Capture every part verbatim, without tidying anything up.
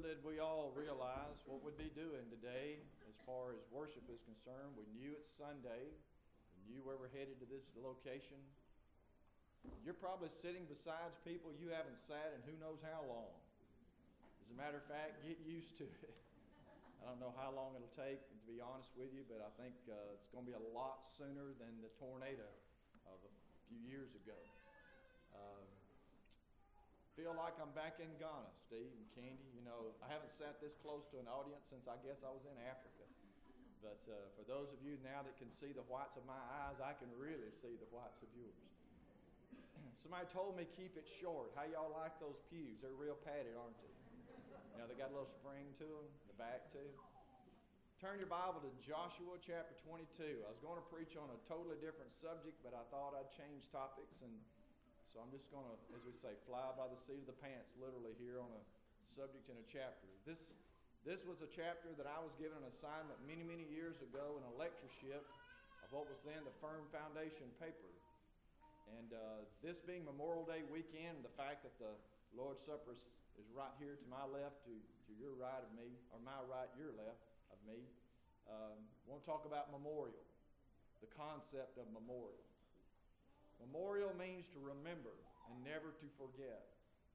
did we all realize what we'd be doing today as far as worship is concerned. We knew it's Sunday. We knew where we're headed to this location. You're probably sitting beside people you haven't sat in who knows how long. As a matter of fact, get used to it. I don't know how long it'll take, to be honest with you, but I think uh, it's going to be a lot sooner than the tornado of a few years ago. Um, feel like I'm back in Ghana, Steve and Candy. You know, I haven't sat this close to an audience since I guess I was in Africa. But uh, for those of you now that can see the whites of my eyes, I can really see the whites of yours. Somebody told me keep it short. How y'all like those pews? They're real padded, aren't they? You know, they got a little spring to them, the back too. Turn your Bible to Joshua chapter twenty-two. I was going to preach on a totally different subject, but I thought I'd change topics, and so I'm just going to, as we say, fly by the seat of the pants, literally here on a subject in a chapter. This, this was a chapter that I was given an assignment many, many years ago in a lectureship of what was then the Firm Foundation paper. And uh, this being Memorial Day weekend, the fact that the Lord's Supper is, is right here to my left, to, to your right of me, or my right, your left of me, um, I want to talk about memorial, the concept of memorial. Memorial means to remember and never to forget.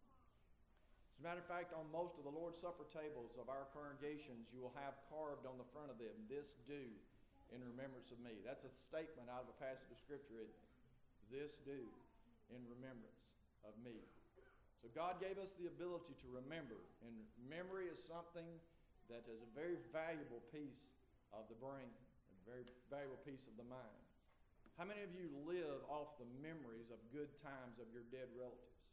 As a matter of fact, on most of the Lord's Supper tables of our congregations, you will have carved on the front of them, "This do in remembrance of me." That's a statement out of a passage of Scripture, isn't it? This do in remembrance of me. So God gave us the ability to remember, and memory is something that is a very valuable piece of the brain, a very valuable piece of the mind. How many of you live off the memories of good times of your dead relatives?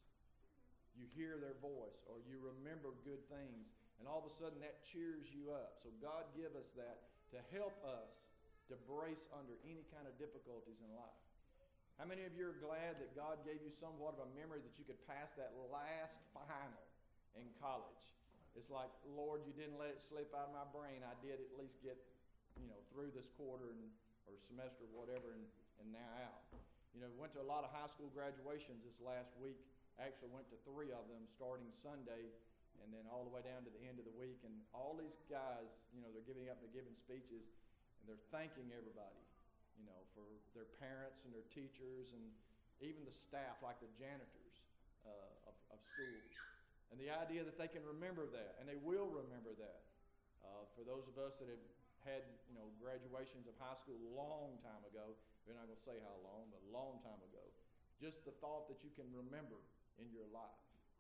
You hear their voice, or you remember good things, and all of a sudden that cheers you up. So God give us that to help us to brace under any kind of difficulties in life. How many of you are glad that God gave you somewhat of a memory that you could pass that last final in college? It's like, Lord, you didn't let it slip out of my brain. I did at least get, you know, through this quarter and or semester, whatever, and, and now out. You know, went to a lot of high school graduations this last week. Actually went to three of them starting Sunday and then all the way down to the end of the week. And all these guys, you know, they're giving up, they're giving speeches, and they're thanking everybody, you know, for their parents and their teachers and even the staff, like the janitors uh, of, of schools. And the idea that they can remember that, and they will remember that. Uh, for those of us that have had, you know, graduations of high school a long time ago, we're not going to say how long, but a long time ago, just the thought that you can remember in your life.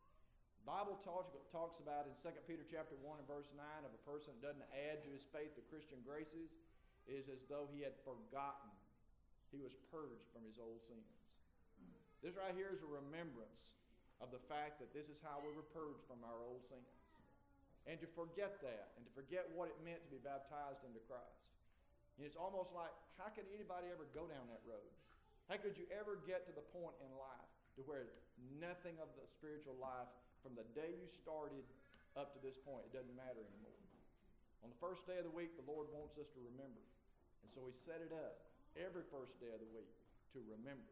The Bible talks, talks about in Second Peter chapter one and verse nine of a person that doesn't add to his faith the Christian graces is as though he had forgotten. He was purged from his old sins. This right here is a remembrance of the fact that this is how we were purged from our old sins. And to forget that, and to forget what it meant to be baptized into Christ. And it's almost like, how could anybody ever go down that road? How could you ever get to the point in life to where nothing of the spiritual life from the day you started up to this point, it doesn't matter anymore? On the first day of the week, the Lord wants us to remember. And so He set it up every first day of the week to remember.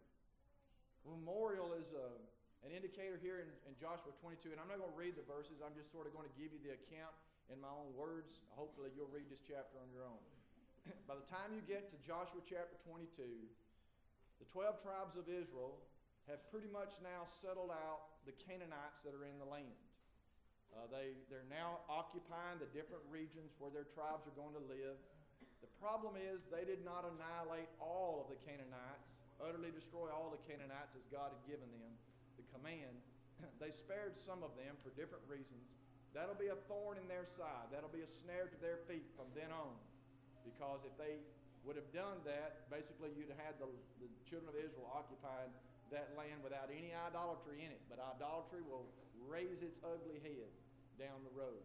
Memorial is a, an indicator here in, in Joshua twenty-two, and I'm not going to read the verses. I'm just sort of going to give you the account in my own words. Hopefully you'll read this chapter on your own. By the time you get to Joshua chapter twenty-two, the twelve tribes of Israel have pretty much now settled out the Canaanites that are in the land. Uh, they, they're now occupying the different regions where their tribes are going to live. The problem is they did not annihilate all of the Canaanites, utterly destroy all the Canaanites as God had given them the command. They spared some of them for different reasons. That'll be a thorn in their side. That'll be a snare to their feet from then on. Because if they would have done that, basically you'd have had the, the children of Israel occupying that land without any idolatry in it. But idolatry will raise its ugly head down the road.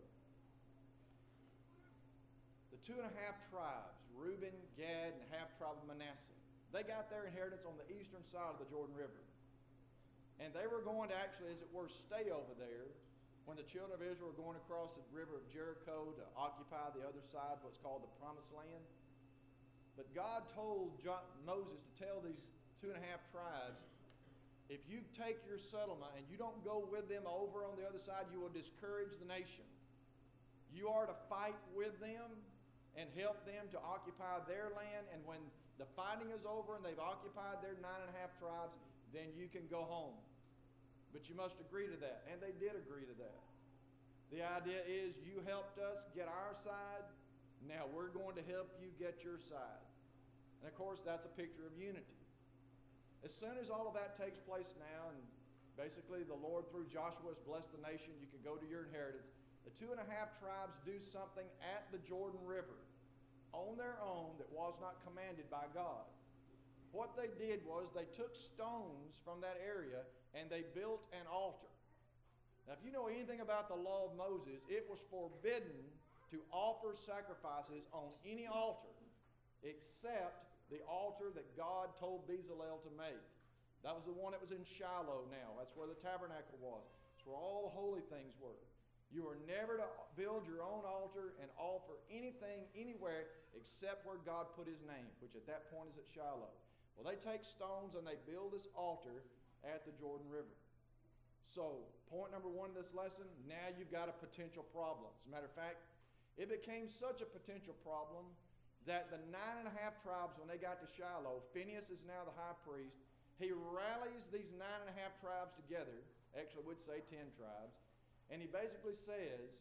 The two and a half tribes, Reuben, Gad, and half tribe of Manasseh, they got their inheritance on the eastern side of the Jordan River. And they were going to actually, as it were, stay over there when the children of Israel were going across the river of Jericho to occupy the other side, what's called the Promised Land. But God told John, Moses to tell these two and a half tribes, if you take your settlement and you don't go with them over on the other side, you will discourage the nation. You are to fight with them and help them to occupy their land. And when the fighting is over and they've occupied their nine and a half tribes, then you can go home. But you must agree to that. And they did agree to that. The idea is you helped us get our side. Now we're going to help you get your side. And of course, that's a picture of unity. As soon as all of that takes place now, and basically the Lord through Joshua has blessed the nation, you can go to your inheritance. The two and a half tribes do something at the Jordan River on their own that was not commanded by God. What they did was they took stones from that area and they built an altar. Now, if you know anything about the law of Moses, it was forbidden to offer sacrifices on any altar except the altar that God told Bezalel to make. That was the one that was in Shiloh now. That's where the tabernacle was. That's where all the holy things were. You are never to build your own altar and offer anything anywhere except where God put His name, which at that point is at Shiloh. Well, they take stones and they build this altar at the Jordan River. So, point number one of this lesson, now you've got a potential problem. As a matter of fact, it became such a potential problem that the nine and a half tribes, when they got to Shiloh, Phinehas is now the high priest. He rallies these nine and a half tribes together, actually I would say ten tribes, and he basically says,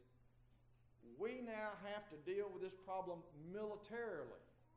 we now have to deal with this problem militarily.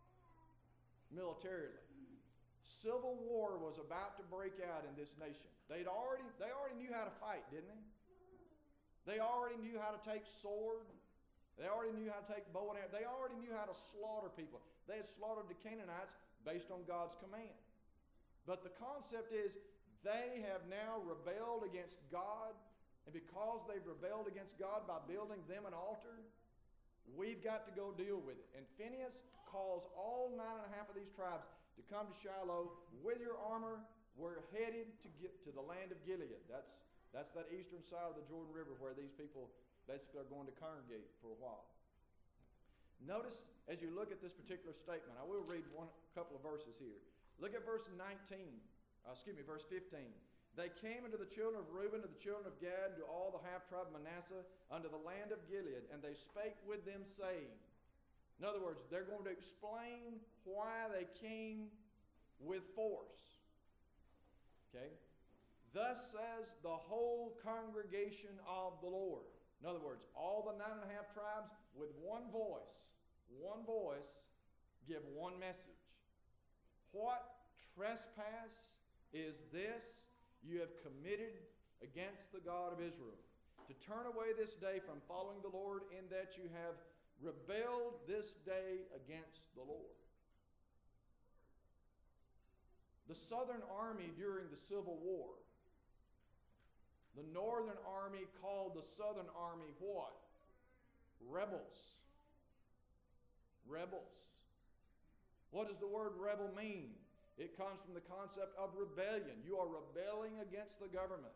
Militarily. Civil war was about to break out in this nation. They'd already, they already knew how to fight, didn't they? They already knew how to take sword. They already knew how to take bow and arrow. They already knew how to slaughter people. They had slaughtered the Canaanites based on God's command. But the concept is they have now rebelled against God, and because they've rebelled against God by building them an altar, we've got to go deal with it. And Phinehas calls all nine and a half of these tribes to come to Shiloh with your armor. We're headed to get to the land of Gilead. That's, that's that eastern side of the Jordan River where these people basically are going to congregate for a while. Notice as you look at this particular statement, I will read one a couple of verses here. Look at verse nineteen, uh, excuse me, verse fifteen. They came unto the children of Reuben, to the children of Gad, and to all the half tribe of Manasseh, unto the land of Gilead, and they spake with them, saying, in other words, they're going to explain why they came with force. Okay? Thus says the whole congregation of the Lord. In other words, all the nine and a half tribes with one voice, one voice, give one message. What trespass is this you have committed against the God of Israel? To turn away this day from following the Lord, in that you have rebelled this day against the Lord. The Southern Army during the Civil War, the Northern Army called the Southern Army what? Rebels. Rebels. What does the word rebel mean? It comes from the concept of rebellion. You are rebelling against the government.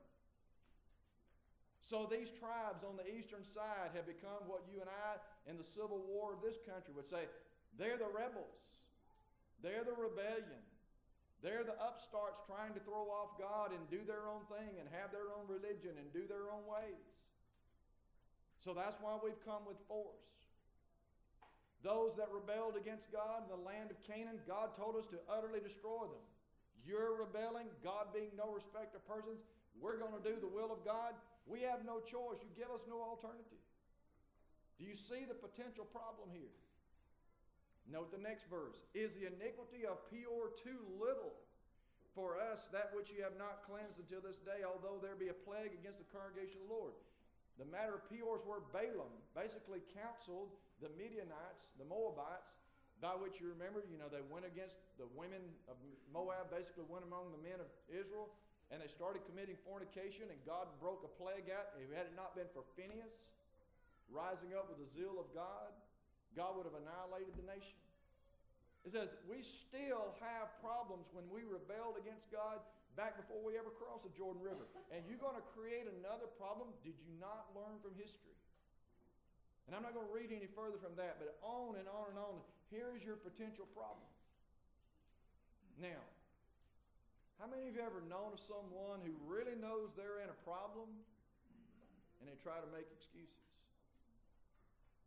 So these tribes on the eastern side have become what you and I in the Civil War of this country would say, they're the rebels. They're the rebellion. They're the upstarts trying to throw off God and do their own thing and have their own religion and do their own ways. So that's why we've come with force. Those that rebelled against God in the land of Canaan, God told us to utterly destroy them. You're rebelling, God being no respecter of persons. We're going to do the will of God. We have no choice. You give us no alternative. Do you see the potential problem here? Note the next verse. Is the iniquity of Peor too little for us, that which you have not cleansed until this day, although there be a plague against the congregation of the Lord? The matter of Peor is where Balaam basically counseled the Midianites, the Moabites, by which you remember, you know, they went against the women of Moab, basically went among the men of Israel, and they started committing fornication, and God broke a plague out. And had it not been for Phinehas rising up with the zeal of God, God would have annihilated the nation. It says, we still have problems when we rebelled against God back before we ever crossed the Jordan River. And you're going to create another problem? Did you not learn from history? And I'm not going to read any further from that, but on and on and on. Here is your potential problem. Now, how many of you ever known of someone who really knows they're in a problem and they try to make excuses?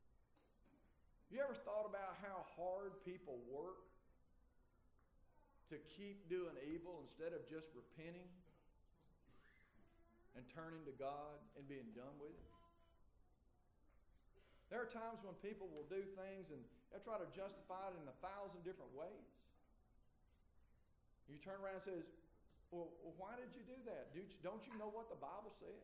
You ever thought about how hard people work to keep doing evil instead of just repenting and turning to God and being done with it? There are times when people will do things and they'll try to justify it in a thousand different ways. You turn around and says, well, why did you do that? Don't you know what the Bible says?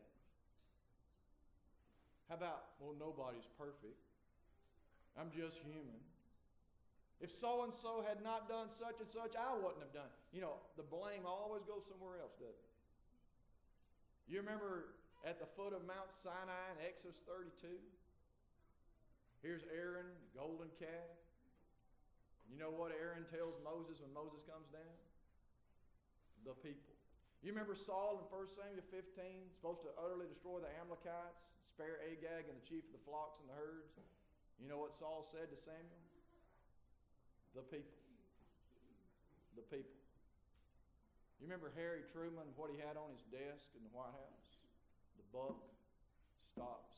How about, well, nobody's perfect. I'm just human. If so-and-so had not done such and such, I wouldn't have done. You know, the blame always goes somewhere else, doesn't it? You remember at the foot of Mount Sinai in Exodus thirty-two? Here's Aaron, the golden calf. You know what Aaron tells Moses when Moses comes down? The people. You remember Saul in First Samuel fifteen, supposed to utterly destroy the Amalekites, spare Agag and the chief of the flocks and the herds. You know what Saul said to Samuel? The people. The people. You remember Harry Truman, what he had on his desk in the White House? The buck stops.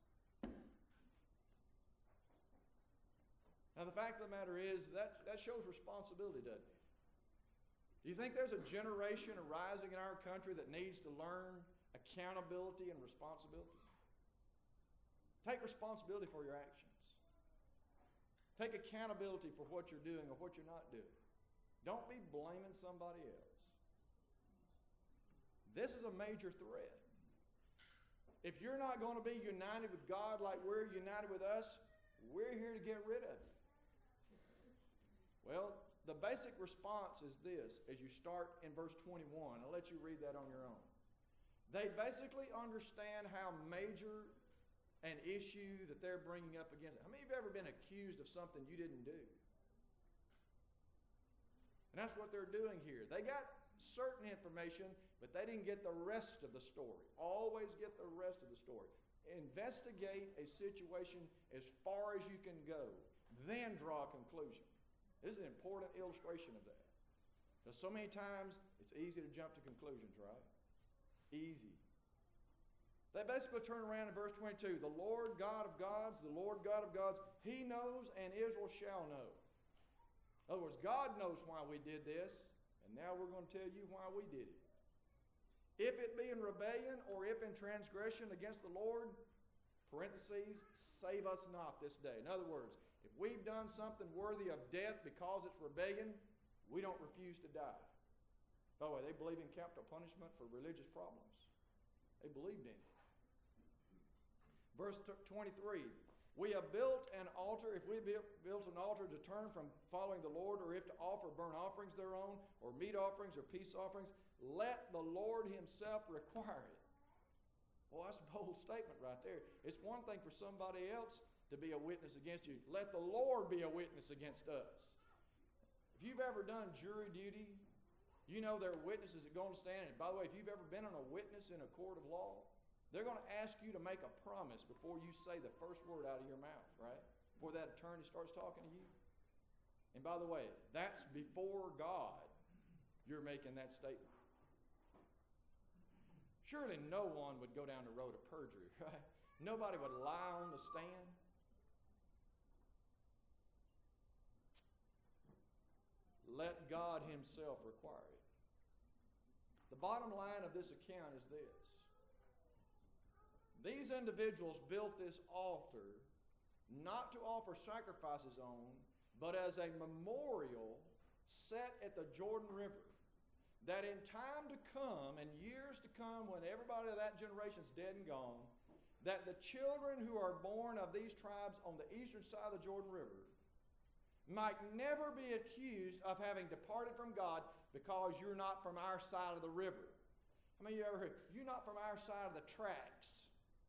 Now the fact of the matter is that, that shows responsibility, doesn't it? Do you think there's a generation arising in our country that needs to learn accountability and responsibility? Take responsibility for your actions. Take accountability for what you're doing or what you're not doing. Don't be blaming somebody else. This is a major threat. If you're not going to be united with God like we're united with us, we're here to get rid of you. Well, the basic response is this as you start in verse twenty-one. I'll let you read that on your own. They basically understand how major an issue that they're bringing up against it. How many of you have ever been accused of something you didn't do? And that's what they're doing here. They got certain information, but they didn't get the rest of the story. Always get the rest of the story. Investigate a situation as far as you can go, then draw a conclusion. This is an important illustration of that. Because so many times, it's easy to jump to conclusions, right? Easy. They basically turn around in verse twenty-two. The Lord God of gods, the Lord God of gods, He knows and Israel shall know. In other words, God knows why we did this, and now we're going to tell you why we did it. If it be in rebellion or if in transgression against the Lord, parentheses, save us not this day. In other words, if we've done something worthy of death because it's rebellion, we don't refuse to die. By the way, they believe in capital punishment for religious problems. They believed in it. Verse twenty-three, we have built an altar, if we built an altar to turn from following the Lord, or if to offer burnt offerings thereon, or meat offerings, or peace offerings, let the Lord Himself require it. Well, that's a bold statement right there. It's one thing for somebody else to be a witness against you. Let the Lord be a witness against us. If you've ever done jury duty, you know there are witnesses that go on the stand. And by the way, if you've ever been on a witness in a court of law, they're going to ask you to make a promise before you say the first word out of your mouth, right? Before that attorney starts talking to you. And by the way, that's before God you're making that statement. Surely no one would go down the road of perjury, right? Nobody would lie on the stand. Let God Himself require it. The bottom line of this account is this. These individuals built this altar not to offer sacrifices on, but as a memorial set at the Jordan River, that in time to come and years to come, when everybody of that generation is dead and gone, that the children who are born of these tribes on the eastern side of the Jordan River might never be accused of having departed from God because you're not from our side of the river. How many of you ever heard, you're not from our side of the tracks?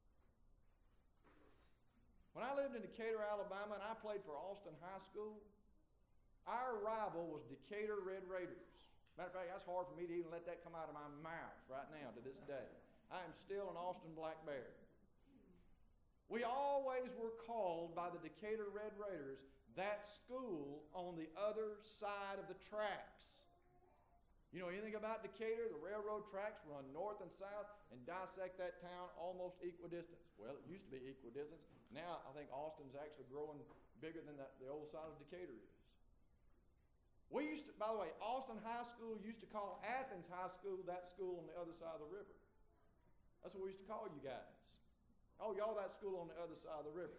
When I lived in Decatur, Alabama, and I played for Austin High School, our rival was Decatur Red Raiders. Matter of fact, that's hard for me to even let that come out of my mouth right now to this day. I am still an Austin Black Bear. We always were called by the Decatur Red Raiders that school on the other side of the tracks. You know anything about Decatur? The railroad tracks run north and south and dissect that town almost equidistant. Well, it used to be equidistant. Now I think Austin's actually growing bigger than that, the old side of Decatur is. We used to, by the way, Austin High School used to call Athens High School that school on the other side of the river. That's what we used to call you guys. Oh, y'all that school on the other side of the river.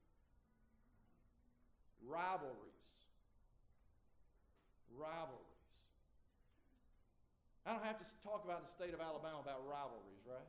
Rivalries. Rivalries. I don't have to talk about the state of Alabama about rivalries, right?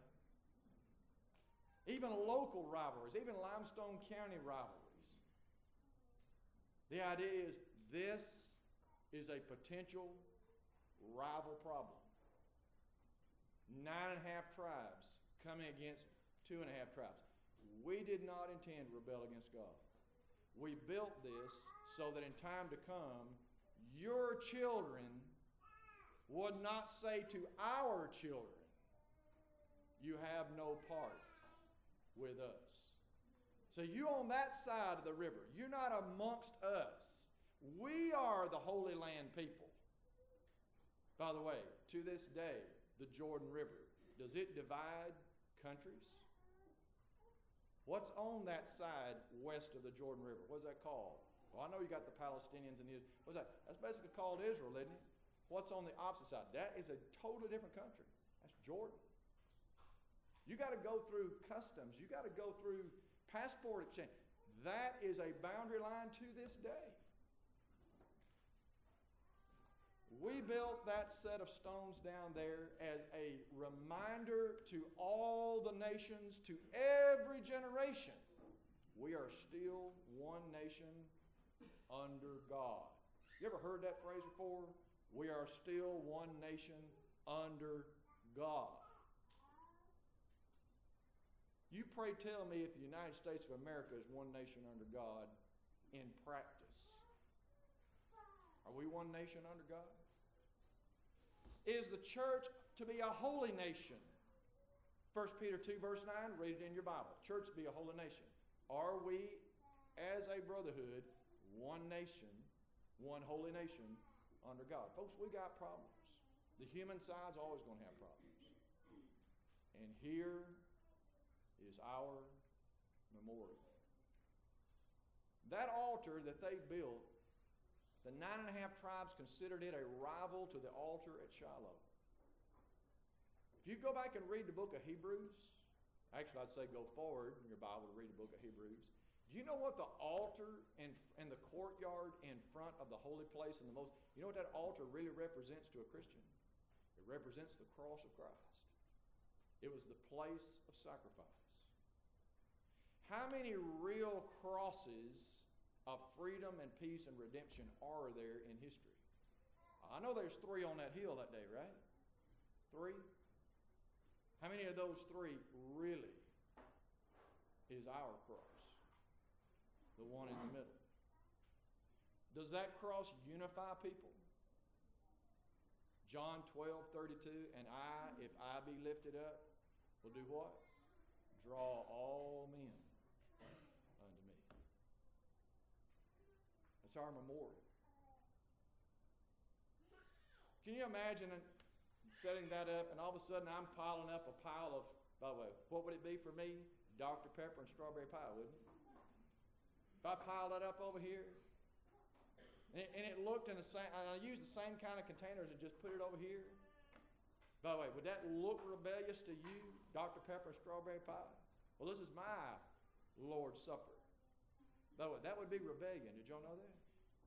Even local rivalries, even Limestone County rivalries. The idea is this is a potential rival problem. Nine and a half tribes coming against two and a half tribes. We did not intend to rebel against God. We built this so that in time to come, your children would not say to our children, you have no part with us. So you on that side of the river, you're not amongst us. We are the Holy Land people. By the way, to this day, the Jordan River, does it divide countries? What's on that side west of the Jordan River? What's that called? Well, I know you got the Palestinians and the, what's that? That's basically called Israel, isn't it? What's on the opposite side? That is a totally different country. That's Jordan. You got to go through customs. You got to go through passport exchange. That is a boundary line to this day. We built that set of stones down there as a reminder to all the nations, to every generation, we are still one nation under God. You ever heard that phrase before? We are still one nation under God. You pray tell me if the United States of America is one nation under God in practice. Are we one nation under God? Is the church to be a holy nation? First Peter two verse nine, read it in your Bible. Church to be a holy nation. Are we, as a brotherhood, one nation, one holy nation under God? Folks, we got problems. The human side's always going to have problems. And here is our memorial. That altar that they built, the nine and a half tribes considered it a rival to the altar at Shiloh. If you go back and read the book of Hebrews, actually I'd say go forward in your Bible to read the book of Hebrews. Do you know what the altar and, and the courtyard in front of the holy place and the most, you know what that altar really represents to a Christian? It represents the cross of Christ. It was the place of sacrifice. How many real crosses of freedom and peace and redemption are there in history? I know there's three on that hill that day, right? Three? How many of those three really is our cross? The one in the middle. Does that cross unify people? John twelve thirty-two, and I, if I be lifted up, will do what? Draw all men unto me. That's our memorial. Can you imagine setting that up and all of a sudden I'm piling up a pile of, by the way, what would it be for me? Doctor Pepper and strawberry pie, wouldn't it? If I pile that up over here, and it, and it looked in the same, and I used the same kind of containers and just put it over here. By the way, would that look rebellious to you, Doctor Pepper and strawberry pie? Well, this is my Lord's Supper. By the way, that would be rebellion. Did y'all know that?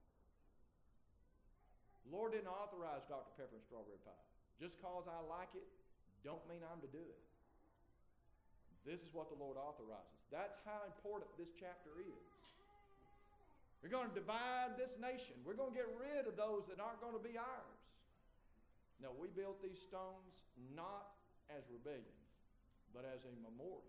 The Lord didn't authorize Doctor Pepper and strawberry pie. Just cause I like it, don't mean I'm to do it. This is what the Lord authorizes. That's how important this chapter is. We're going to divide this nation. We're going to get rid of those that aren't going to be ours. No, we built these stones not as rebellion, but as a memorial.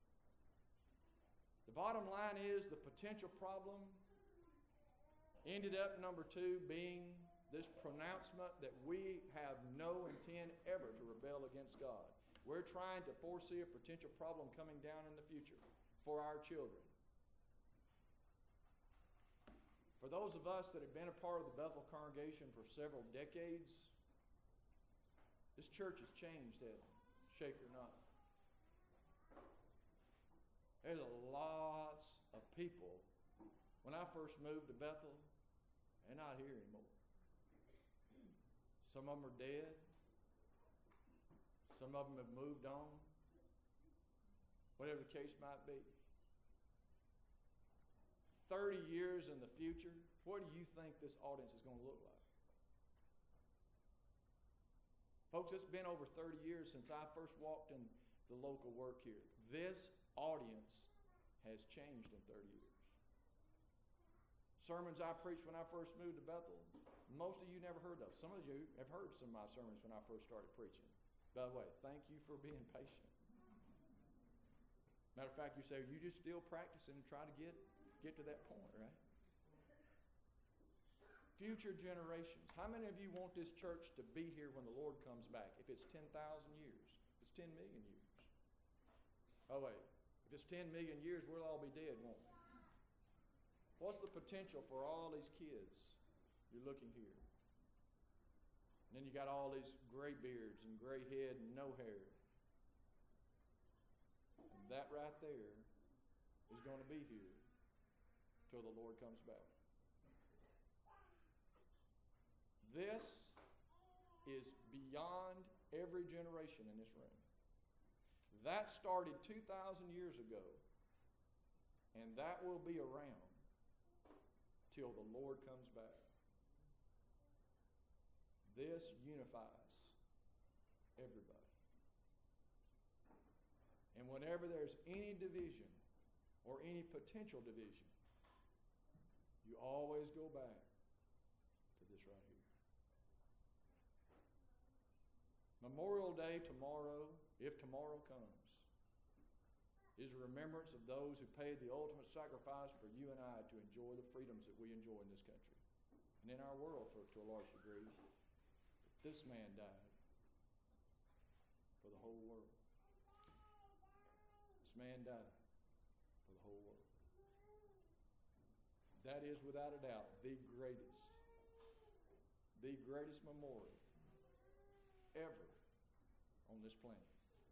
The bottom line is the potential problem ended up, number two, being this pronouncement that we have no intent ever to rebel against God. We're trying to foresee a potential problem coming down in the future for our children. For those of us that have been a part of the Bethel congregation for several decades, this church has changed, hasn't it? Shake or not. There's lots of people When I first moved to Bethel, they're not here anymore. Some of them are dead. Some of them have moved on. Whatever the case might be. thirty years in the future, what do you think this audience is going to look like? Folks, it's been over thirty years since I first walked in the local work here. This audience has changed in thirty years. Sermons I preached when I first moved to Bethel, most of you never heard those. Some of you have heard some of my sermons when I first started preaching. By the way, thank you for being patient. Matter of fact, you say, are you just still practicing and try to get, get to that point, right? Future generations. How many of you want this church to be here when the Lord comes back? If it's ten thousand years, if it's ten million years. Oh, wait. If it's ten million years, we'll all be dead, won't we? What's the potential for all these kids? You're looking here. And then you got all these gray beards and gray head and no hair. And that right there is going to be here till the Lord comes back. This is beyond every generation in this room. That started two thousand years ago, and that will be around till the Lord comes back. This unifies everybody. And whenever there's any division or any potential division, you always go back to this right here. Memorial Day tomorrow, if tomorrow comes, is a remembrance of those who paid the ultimate sacrifice for you and I to enjoy the freedoms that we enjoy in this country and in our world for, to a large degree. This man died for the whole world. This man died for the whole world. That is, without a doubt, the greatest, the greatest memorial ever on this planet.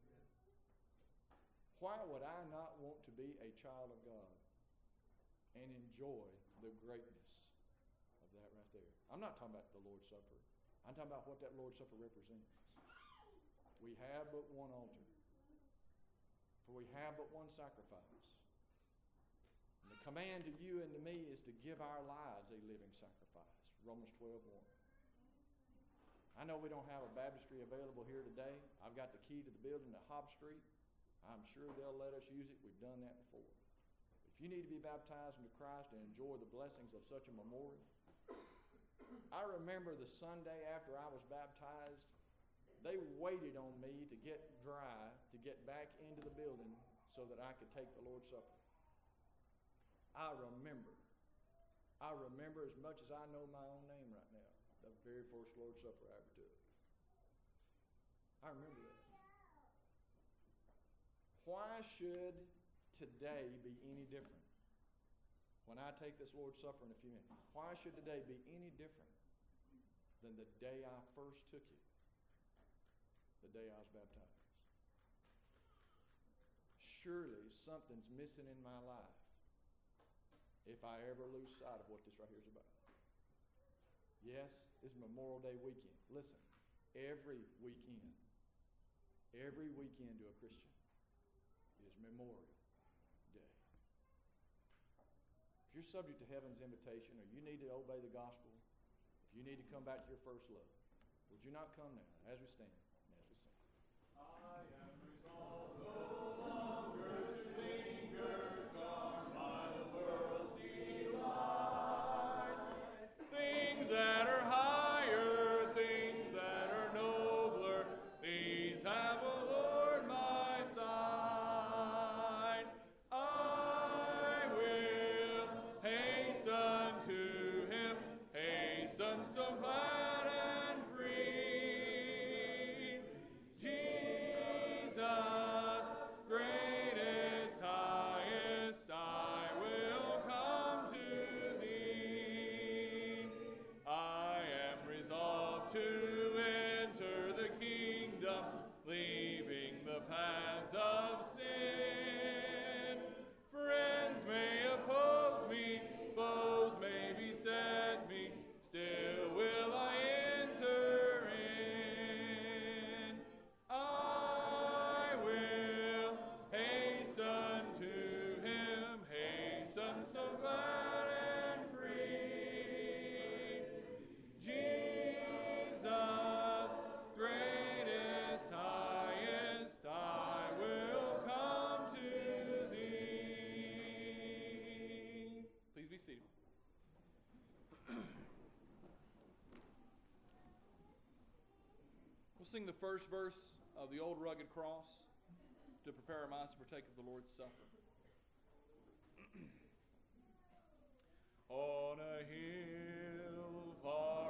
Why would I not want to be a child of God and enjoy the greatness of that right there? I'm not talking about the Lord's Supper. I'm talking about what that Lord's Supper represents. We have but one altar. For we have but one sacrifice. And the command to you and to me is to give our lives a living sacrifice. Romans twelve one. I know we don't have a baptistry available here today. I've got the key to the building at Hobb Street. I'm sure they'll let us use it. We've done that before. If you need to be baptized into Christ and enjoy the blessings of such a memorial, I remember the Sunday after I was baptized, they waited on me to get dry to get back into the building so that I could take the Lord's Supper. I remember. I remember as much as I know my own name right now, the very first Lord's Supper I ever took. I remember that. Why should today be any different? When I take this Lord's Supper in a few minutes, why should today be any different than the day I first took it, the day I was baptized? Surely something's missing in my life if I ever lose sight of what this right here is about. Yes, it's Memorial Day weekend. Listen, every weekend, every weekend to a Christian is Memorial Day. If you're subject to heaven's invitation, or you need to obey the gospel, if you need to come back to your first love, would you not come now as we stand and as we sing? I am resolved no longer to linger, charmed by the world's delight. Things that are higher, things that are nobler, these have allured my sight. I will hasten to him, hasten so glad and free. Jesus We'll sing the first verse of the Old Rugged Cross to prepare our minds to partake of the Lord's Supper. On a hill far